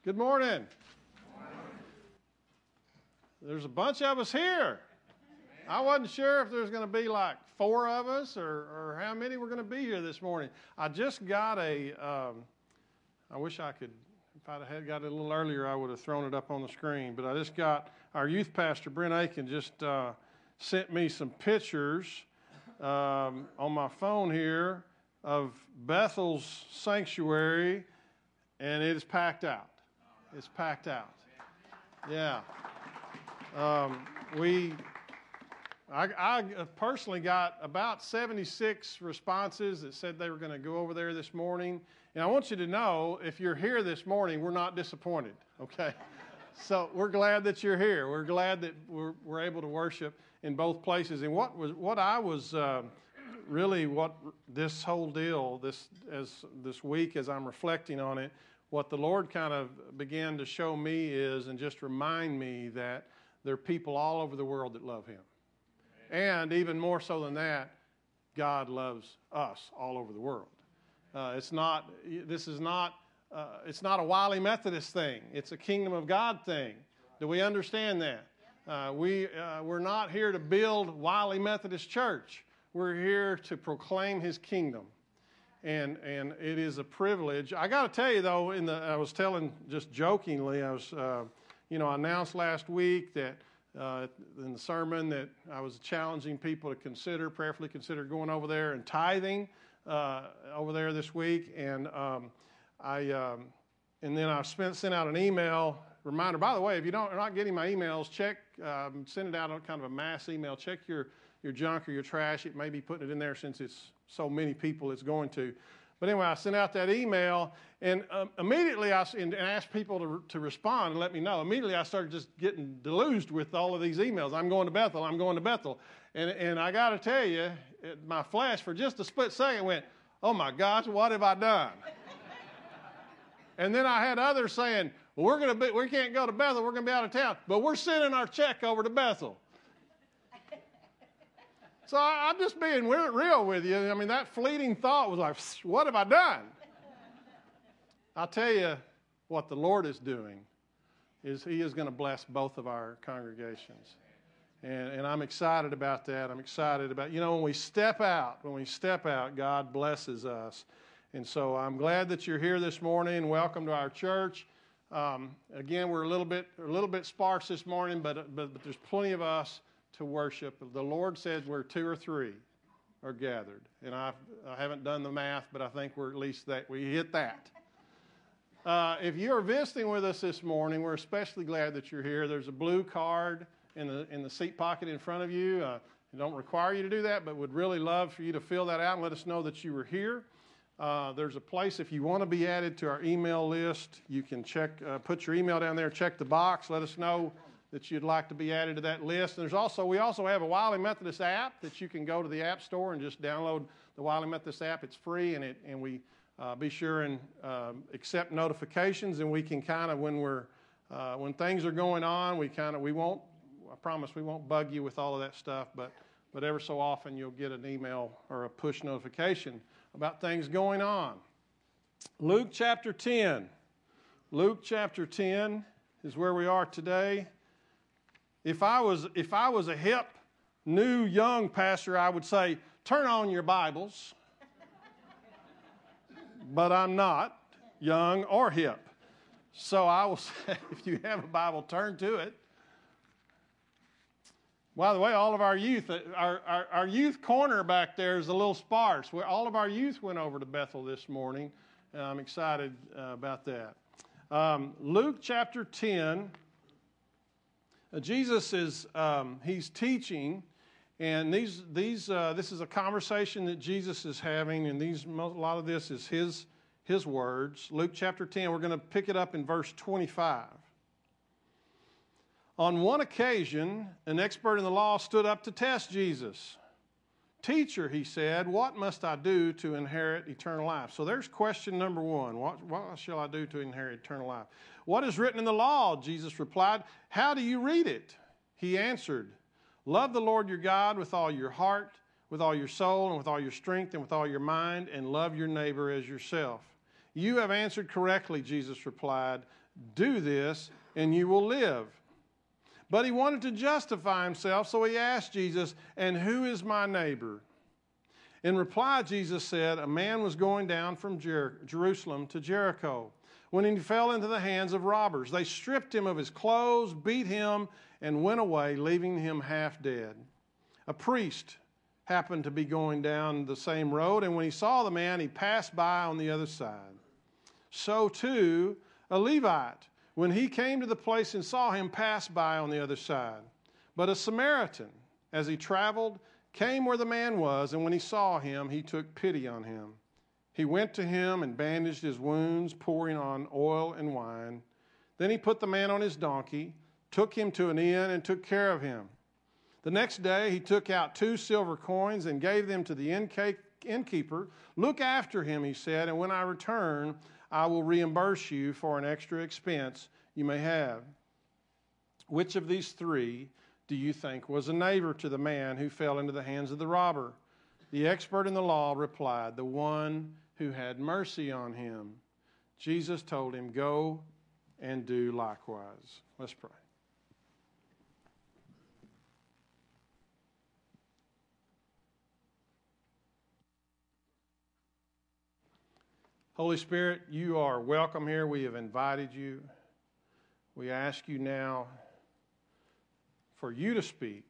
Good morning. There's a bunch of us here. I wasn't sure if there's going to be like 4 of us or how many we're going to be here this morning. I just got I wish I could, if I'd had got it a little earlier, I would have thrown it up on the screen. But I just got, our youth pastor, Brent Aiken, just sent me some pictures on my phone here of Bethel's sanctuary, and it is packed out. It's packed out. Yeah. I personally got about 76 responses that said they were going to go over there this morning. And I want you to know, if you're here this morning, we're not disappointed, okay? So we're glad that you're here. We're glad that we're able to worship in both places. And what this whole deal, this week as I'm reflecting on it, what the Lord kind of began to show me is, and just remind me that there are people all over the world that love Him. And even more so than that, God loves us all over the world. It's not a Wiley Methodist thing. It's a Kingdom of God thing. Do we understand that? We're not here to build Wiley Methodist Church. We're here to proclaim His kingdom. And it is a privilege. I got to tell you, though, I was telling just jokingly, I announced last week that in the sermon that I was challenging people to prayerfully consider going over there and tithing over there this week. And then I sent out an email reminder. By the way, if you're not getting my emails, check, send it out on kind of a mass email. Check your junk or your trash. It may be putting it in there since it's so many people it's going to. But anyway, I sent out that email, and immediately I asked people to respond and let me know. Immediately I started just getting deluged with all of these emails. I'm going to Bethel. I'm going to Bethel. And I got to tell you, my flesh for just a split second went, oh my gosh, what have I done? And then I had others saying, well, we can't go to Bethel. We're going to be out of town. But we're sending our check over to Bethel. So I'm just being real with you. I mean, that fleeting thought was like, what have I done? I'll tell you what the Lord is doing is He is going to bless both of our congregations. And I'm excited about that. I'm excited about, when we step out, God blesses us. And so I'm glad that you're here this morning. Welcome to our church. Again, we're a little bit sparse this morning, but there's plenty of us to worship. The Lord says where 2 or 3 are gathered. And I haven't done the math, but I think we're at least that we hit that. If you're visiting with us this morning, we're especially glad that you're here. There's a blue card in the seat pocket in front of you. It don't require you to do that, but would really love for you to fill that out and let us know that you were here. There's a place if you want to be added to our email list. You can put your email down there, check the box, let us know that you'd like to be added to that list. And we also have a Wiley Methodist app that you can go to the App Store and just download the Wiley Methodist app. It's free, and we be sure and accept notifications, and we can kind of when things are going on, I promise we won't bug you with all of that stuff, but every so often you'll get an email or a push notification about things going on. Luke chapter 10. Luke chapter 10 is where we are today. If I was a hip, new, young pastor, I would say, turn on your Bibles. But I'm not young or hip. So I will say, if you have a Bible, turn to it. By the way, all of our youth, our youth corner back there is a little sparse. All of our youth went over to Bethel this morning. I'm excited about that. Luke chapter 10. Jesus is he's teaching, and this is a conversation that Jesus is having, and a lot of this is his words. Luke chapter 10. We're going to pick it up in verse 25. On one occasion, an expert in the law stood up to test Jesus. Teacher, he said, what must I do to inherit eternal life? So there's question number 1. What shall I do to inherit eternal life? What is written in the law? Jesus replied. How do you read it? He answered, love the Lord your God with all your heart, with all your soul, and with all your strength, and with all your mind, and love your neighbor as yourself. You have answered correctly, Jesus replied. Do this, and you will live." But he wanted to justify himself, so he asked Jesus, "And who is my neighbor?" In reply, Jesus said, "A man was going down from Jerusalem to Jericho when he fell into the hands of robbers. They stripped him of his clothes, beat him, and went away, leaving him half dead. A priest happened to be going down the same road, and when he saw the man, he passed by on the other side. So too, a Levite, when he came to the place and saw him, passed by on the other side. But a Samaritan, as he traveled, came where the man was, and when he saw him, he took pity on him. He went to him and bandaged his wounds, pouring on oil and wine. Then he put the man on his donkey, took him to an inn, and took care of him. The next day he took out 2 silver coins and gave them to the innkeeper. "Look after him," he said, "and when I return, I will reimburse you for an extra expense you may have." Which of these 3 do you think was a neighbor to the man who fell into the hands of the robber? The expert in the law replied, "The one who had mercy on him." Jesus told him, "Go and do likewise." Let's pray. Holy Spirit, you are welcome here. We have invited you. We ask you now for you to speak.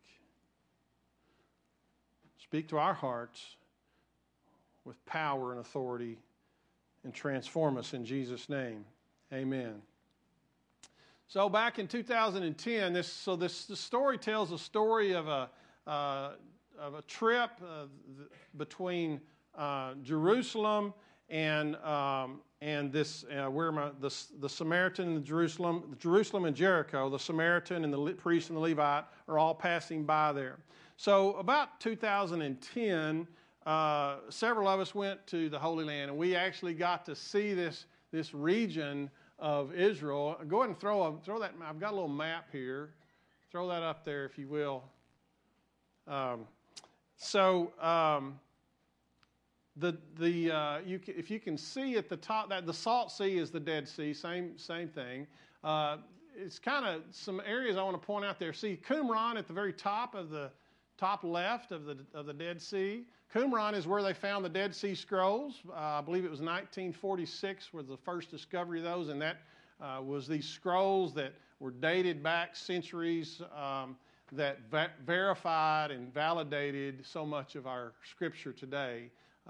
Speak to our hearts with power and authority and transform us in Jesus' name. Amen. So back in 2010, this story tells a story of a trip between Jerusalem and this the Samaritan and Jerusalem and Jericho. The Samaritan and the priest and the Levite are all passing by there. So about 2010, several of us went to the Holy Land, and we actually got to see this region of Israel. Go ahead and throw that. I've got a little map here. Throw that up there, if you will. If you can see at the top, that the Salt Sea is the Dead Sea. Same thing. It's kind of some areas I want to point out there. See Qumran at the very top of the top left of the Dead Sea. Qumran is where they found the Dead Sea Scrolls. I believe it was 1946 was the first discovery of those, and that was these scrolls that were dated back centuries that verified and validated so much of our Scripture today.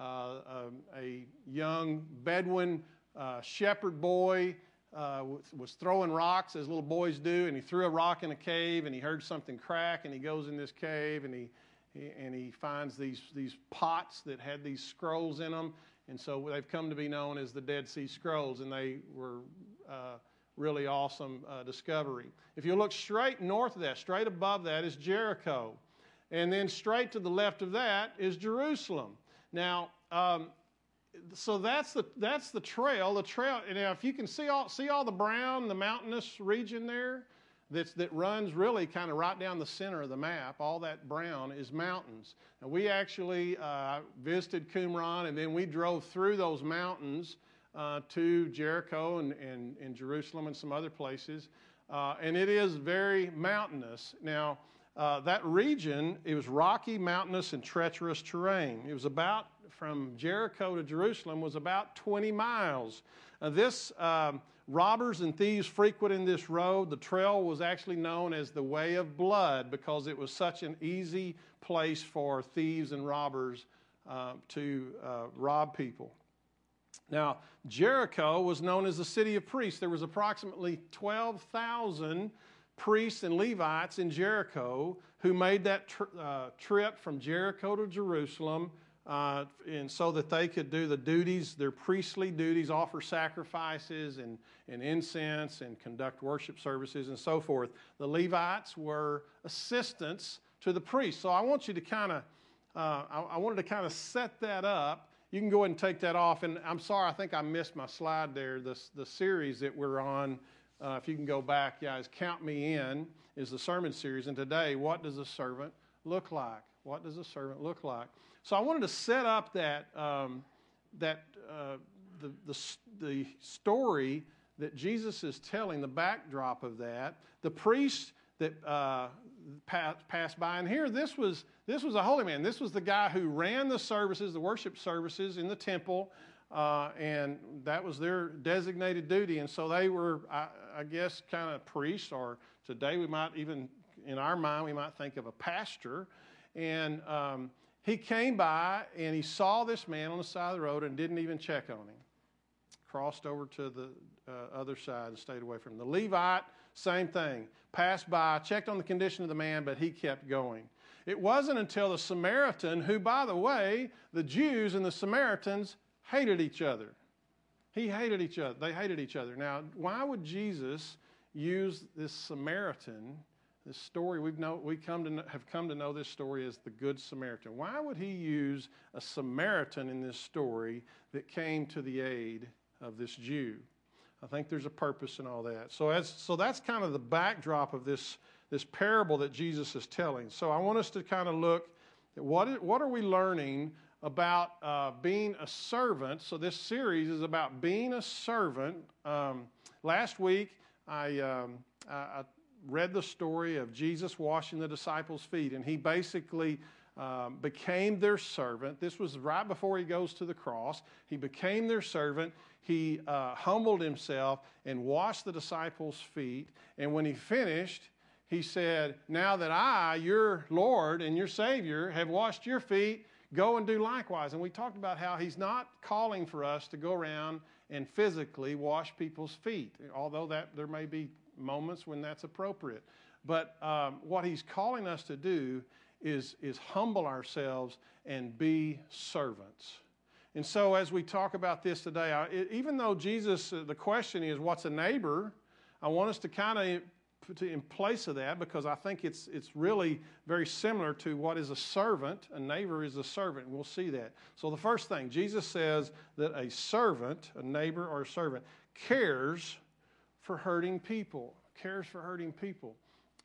A young Bedouin shepherd boy was throwing rocks as little boys do, and he threw a rock in a cave, and he heard something crack, and he goes in this cave, and he finds these pots that had these scrolls in them, and so they've come to be known as the Dead Sea Scrolls, and they were really awesome discovery. If you look straight north of that, straight above that is Jericho, and then straight to the left of that is Jerusalem. Now, so that's the trail. The trail. Now, if you can see all the brown, the mountainous region there, that runs really kind of right down the center of the map. All that brown is mountains. And we actually visited Qumran, and then we drove through those mountains to Jericho and Jerusalem and some other places. And it is very mountainous. Now, that region, it was rocky, mountainous, and treacherous terrain. It was about, from Jericho to Jerusalem, was about 20 miles. Robbers and thieves frequenting this road. The trail was actually known as the Way of Blood because it was such an easy place for thieves and robbers to rob people. Now, Jericho was known as the city of priests. There was approximately 12,000 priests and Levites in Jericho who made that trip from Jericho to Jerusalem and so that they could do the duties, their priestly duties, offer sacrifices and incense and conduct worship services and so forth. The Levites were assistants to the priests. So I want you to kind of, I wanted to kind of set that up. You can go ahead and take that off. And I'm sorry, I think I missed my slide there. The series that we're on, if you can go back, guys, Count Me In is the sermon series. And today, what does a servant look like? What does a servant look like? So I wanted to set up the story that Jesus is telling, the backdrop of that, the priest that passed by, and here this was a holy man. This was the guy who ran the services, the worship services in the temple, and that was their designated duty. And so they were, I guess, kind of priests, or today we might even, in our mind, we might think of a pastor. And he came by and he saw this man on the side of the road and didn't even check on him. Crossed over to the other side and stayed away from him. The Levite, same thing. Passed by, checked on the condition of the man, but he kept going. It wasn't until the Samaritan, who, by the way, the Jews and the Samaritans hated each other. He hated each other. They hated each other. Now, why would Jesus use this Samaritan, this story have come to know this story as the Good Samaritan? Why would he use a Samaritan in this story that came to the aid of this Jew? I think there's a purpose in all that. So that's kind of the backdrop of this parable that Jesus is telling. So I want us to kind of look at what are we learning about being a servant. So this series is about being a servant. Last week I read the story of Jesus washing the disciples' feet, and he basically became their servant. This was right before he goes to the cross. He became their servant. He humbled himself and washed the disciples' feet. And when he finished, he said, now that I, your Lord and your Savior, have washed your feet, go and do likewise. And we talked about how he's not calling for us to go around and physically wash people's feet, although there may be moments when that's appropriate. But what he's calling us to do is humble ourselves and be servants. And so as we talk about this today, even though Jesus, the question is, what's a neighbor? I want us to kind of put in place of that, because I think it's really very similar to what is a servant. A neighbor is a servant, and we'll see that. So the first thing, Jesus says that a servant, a neighbor or a servant, cares for hurting people. Cares for hurting people.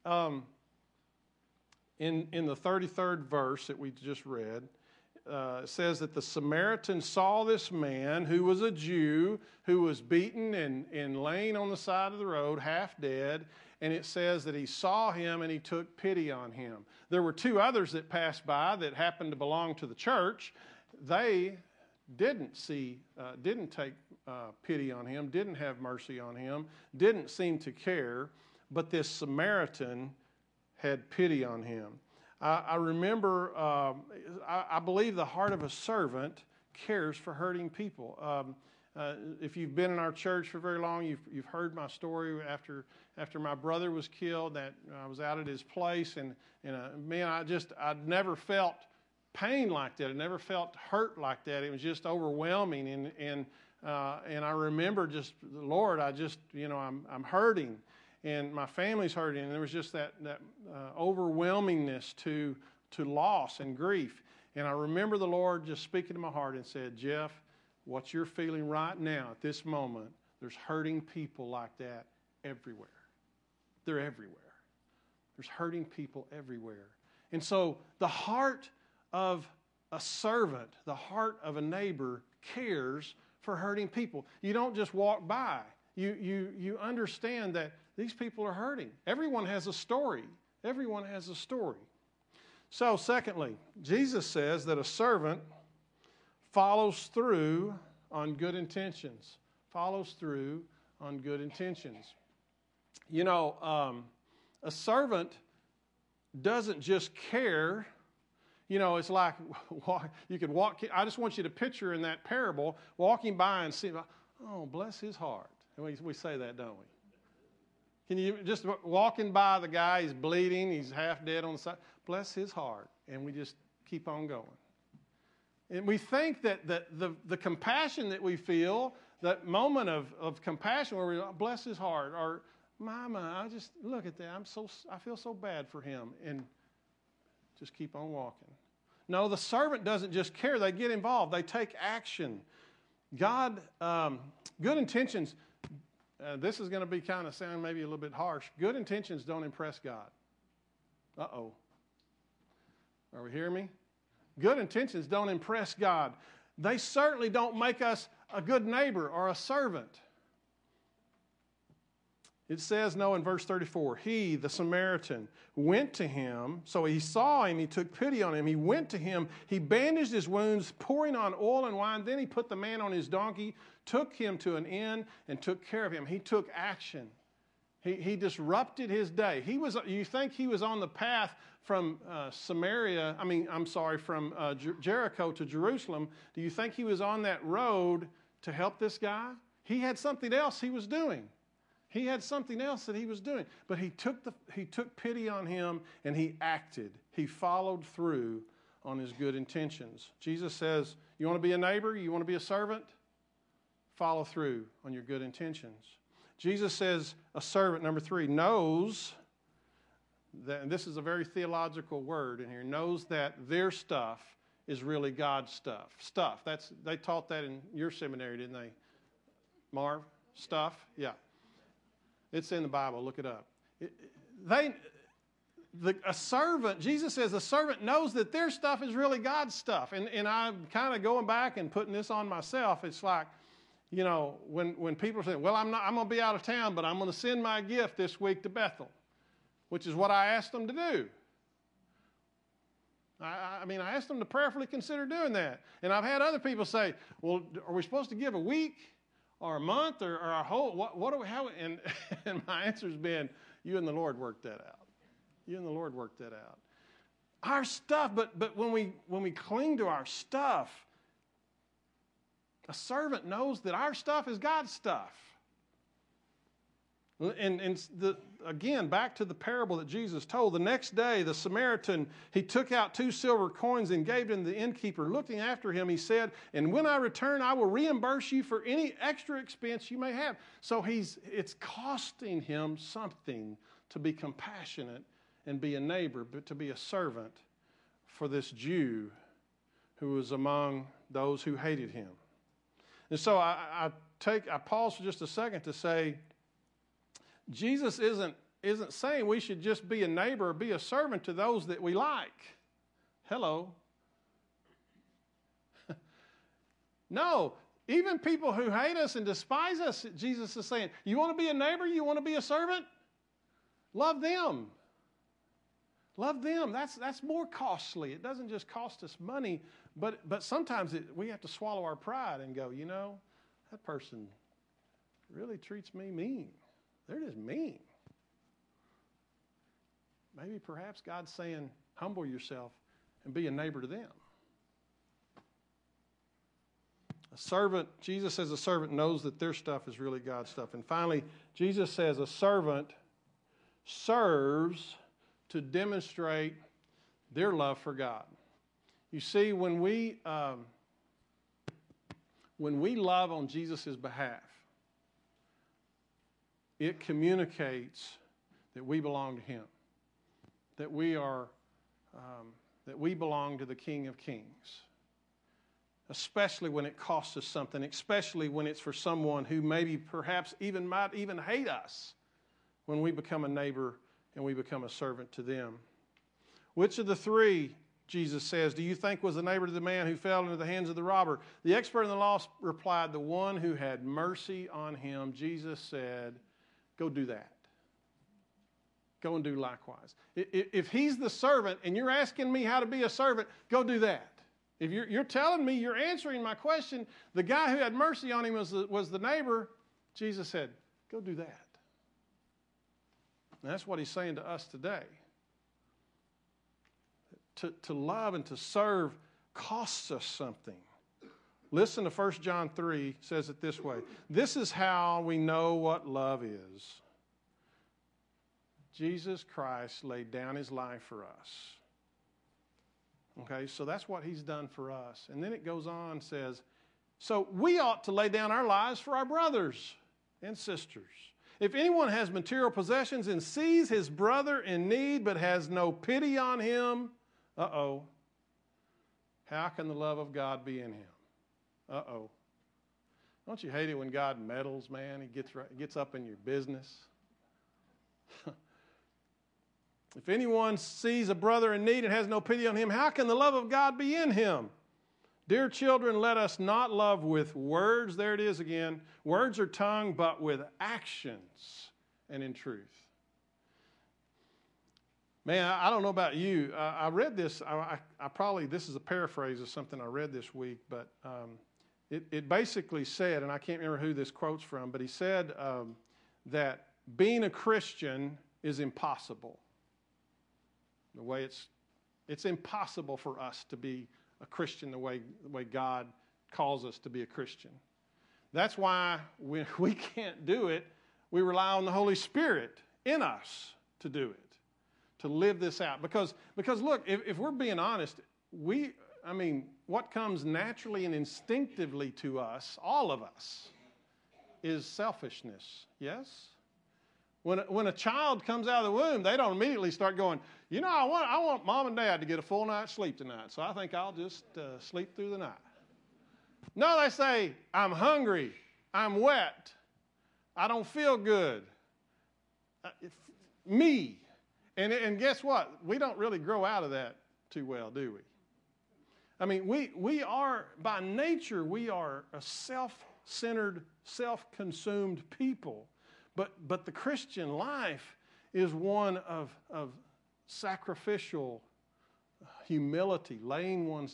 In the 33rd verse that we just read, it says that the Samaritan saw this man who was a Jew, who was beaten and laying on the side of the road, half dead, and it says that he saw him and he took pity on him. There were two others that passed by that happened to belong to the church. They didn't take pity on him, didn't have mercy on him, didn't seem to care, but this Samaritan had pity on him. I remember, I believe the heart of a servant cares for hurting people. If you've been in our church for very long, you've heard my story after my brother was killed, that I was out at his place, and man, I'd never felt pain like that. I never felt hurt like that. It was just overwhelming, and I remember just, Lord, I'm hurting. And my family's hurting, and there was just that overwhelmingness to loss and grief. And I remember the Lord just speaking to my heart and said, Jeff, what you're feeling right now at this moment, there's hurting people like that everywhere. They're everywhere. There's hurting people everywhere. And so the heart of a servant, the heart of a neighbor cares for hurting people. You don't just walk by. You understand that these people are hurting. Everyone has a story. Everyone has a story. So, secondly, Jesus says that a servant follows through on good intentions. Follows through on good intentions. You know, a servant doesn't just care. You know, it's like you could walk. I just want you to picture in that parable walking by and see, oh, bless his heart. And we say that, don't we? Can you just walking by the guy, he's bleeding, he's half dead on the side, bless his heart, and we just keep on going. And we think that the compassion that we feel, that moment of compassion where we bless his heart, or Mama, I just look at that, I feel so bad for him, and just keep on walking. No, the servant doesn't just care; they get involved, they take action. God, good intentions. This is going to be kind of sound maybe a little bit harsh. Good intentions don't impress God. Uh-oh. Are we hearing me? Good intentions don't impress God. They certainly don't make us a good neighbor or a servant. It says, no, in verse 34, he, the Samaritan, went to him. So he saw him. He took pity on him. He went to him. He bandaged his wounds, pouring on oil and wine. Then he put the man on his donkey, took him to an inn, and took care of him. He took action. He disrupted his day. You think he was on the path from from Jericho to Jerusalem. Do you think he was on that road to help this guy? He had something else he was doing. He had something else that he was doing. But he took pity on him and he acted. He followed through on his good intentions. Jesus says, you want to be a neighbor? You want to be a servant? Follow through on your good intentions. Jesus says a servant, number 3, knows that, and this is a very theological word in here, knows that their stuff is really God's stuff. Stuff. They taught that in your seminary, didn't they, Marv? Stuff? Yeah. It's in the Bible. Look it up. A servant, Jesus says a servant knows that their stuff is really God's stuff. And I'm kind of going back and putting this on myself. It's like, you know, when people say, well, I'm going to be out of town, but I'm going to send my gift this week to Bethel, which is what I asked them to do. I asked them to prayerfully consider doing that. And I've had other people say, well, are we supposed to give a week or a month or a whole, what do we have? And my answer's been, you and the Lord worked that out. You and the Lord worked that out. Our stuff, but when we cling to our stuff, a servant knows that our stuff is God's stuff. And again, back to the parable that Jesus told. The next day, the Samaritan, he took out 2 silver coins and gave them to the innkeeper. Looking after him, he said, and when I return, I will reimburse you for any extra expense you may have. So it's costing him something to be compassionate and be a neighbor, but to be a servant for this Jew who was among those who hated him. And so I pause for just a second to say, Jesus isn't saying we should just be a neighbor or be a servant to those that we like. Hello. No, even people who hate us and despise us, Jesus is saying, you want to be a neighbor? You want to be a servant? Love them. Love them. That's more costly. It doesn't just cost us money, but sometimes we have to swallow our pride and go, you know, that person really treats me mean. They're just mean. Maybe perhaps God's saying, humble yourself and be a neighbor to them. A servant, Jesus says a servant knows that their stuff is really God's stuff. And finally, Jesus says a servant serves to demonstrate their love for God. You see, when we love on Jesus' behalf, it communicates that we belong to Him, that we belong to the King of Kings. Especially when it costs us something, especially when it's for someone who maybe perhaps might even hate us when we become a neighbor and we become a servant to them. Which of the 3, Jesus says, do you think was the neighbor to the man who fell into the hands of the robber? The expert in the law replied, the one who had mercy on him. Jesus said, go do that. Go and do likewise. If he's the servant and you're asking me how to be a servant, go do that. If you're telling me, you're answering my question, the guy who had mercy on him was the neighbor, Jesus said, go do that. And that's what he's saying to us today. To love and to serve costs us something. Listen to 1 John 3, says it this way. This is how we know what love is. Jesus Christ laid down his life for us. Okay, so that's what he's done for us. And then it goes on and says, so we ought to lay down our lives for our brothers and sisters. If anyone has material possessions and sees his brother in need but has no pity on him, how can the love of God be in him? Don't you hate it when God meddles, man? He gets up in your business. If anyone sees a brother in need and has no pity on him, how can the love of God be in him? Dear children, let us not love with words. There it is again. Words or tongue, but with actions and in truth. Man, I don't know about you. I read this. I probably, this is a paraphrase of something I read this week, but it basically said, and I can't remember who this quote's from, but he said that being a Christian is impossible. The way it's impossible for us to be a Christian the way God calls us to be a Christian. That's why when we can't do it, we rely on the Holy Spirit in us to do it, to live this out. Because look, if we're being honest, what comes naturally and instinctively to us, all of us, is selfishness. Yes? When a child comes out of the womb, they don't immediately start going, I want mom and dad to get a full night's sleep tonight, so I think I'll just sleep through the night. No, they say, I'm hungry, I'm wet, I don't feel good. Me. And guess what? We don't really grow out of that too well, do we? I mean, we are, by nature, we are a self-centered, self-consumed people. But the Christian life is one of sacrificial humility, laying one's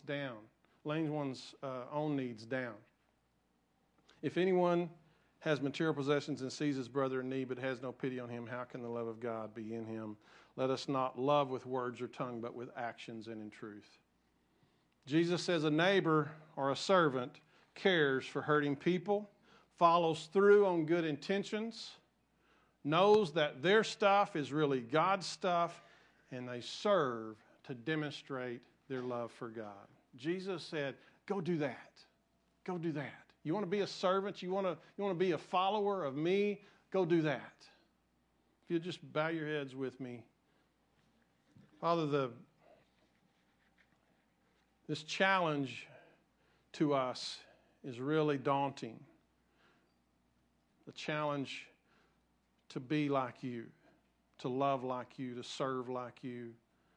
own needs down. If anyone has material possessions and sees his brother in need but has no pity on him, how can the love of God be in him? Let us not love with words or tongue, but with actions and in truth. Jesus says a neighbor or a servant cares for hurting people, follows through on good intentions, knows that their stuff is really God's stuff, and they serve to demonstrate their love for God. Jesus said, go do that. Go do that. You want to be a servant? You want to be a follower of me? Go do that. If you just bow your heads with me. Father, this challenge to us is really daunting. The challenge to be like you, to love like you, to serve like you.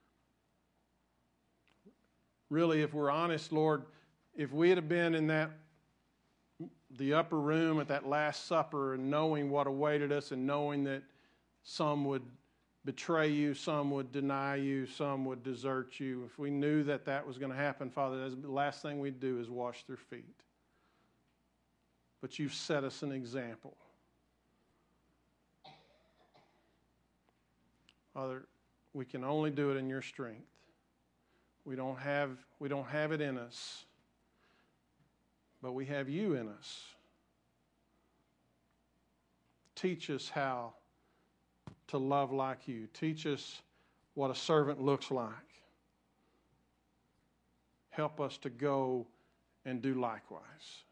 Really, if we're honest, Lord, if we had been in the upper room at that Last Supper and knowing what awaited us and knowing that some would betray you, some would deny you, some would desert you, if we knew that was going to happen, Father, the last thing we'd do is wash their feet. But you've set us an example. Father, we can only do it in your strength. We don't have it in us, but we have you in us. Teach us how to love like you. Teach us what a servant looks like. Help us to go and do likewise.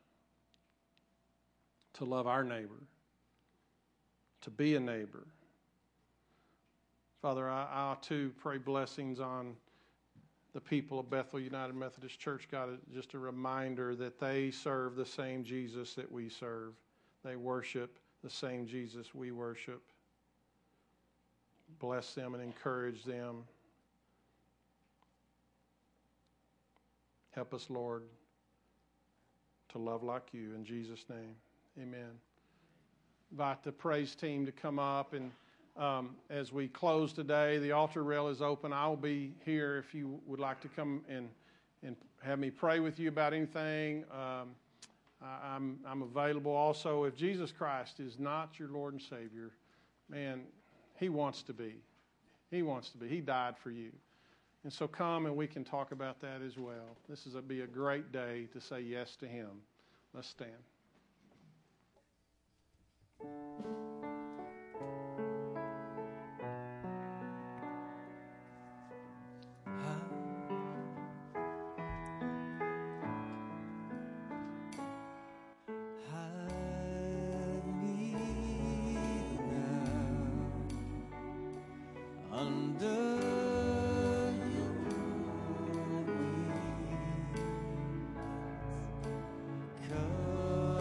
To love our neighbor. To be a neighbor. Father, I too pray blessings on the people of Bethel United Methodist Church. God, just a reminder that they serve the same Jesus that we serve. They worship the same Jesus we worship. Bless them and encourage them. Help us, Lord, to love like you. In Jesus' name, amen. Invite the praise team to come up, and as we close today, the altar rail is open. I will be here if you would like to come and have me pray with you about anything. I'm available also. If Jesus Christ is not your Lord and Savior, man, He wants to be. He wants to be. He died for you. And so come and we can talk about that as well. This is be a great day to say yes to Him. Let's stand. Come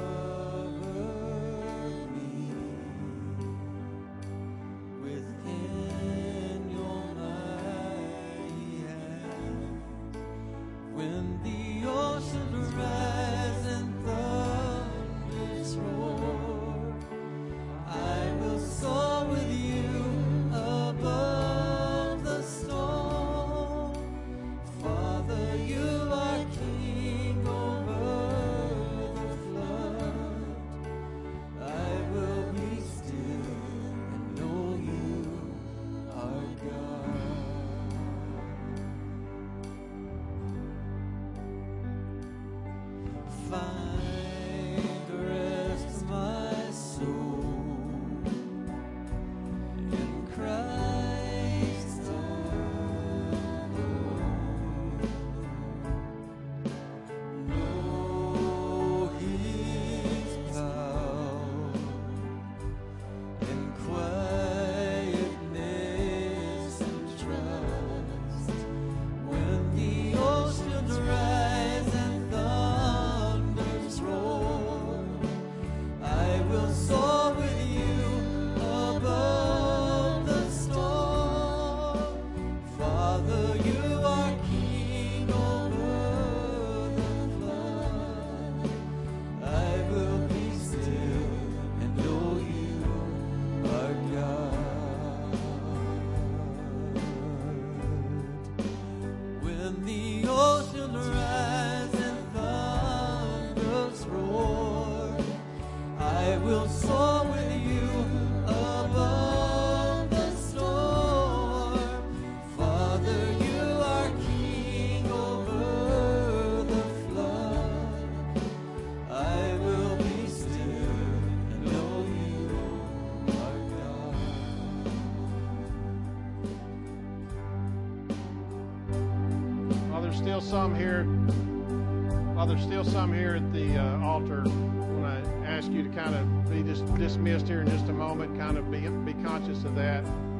there's still some here. While there's still some here at the altar, I want to ask you to kind of be dismissed here in just a moment, kind of be conscious of that.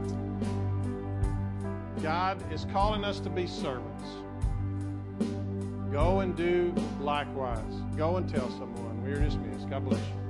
God is calling us to be servants. Go and do likewise. Go and tell someone. We are dismissed. God bless you.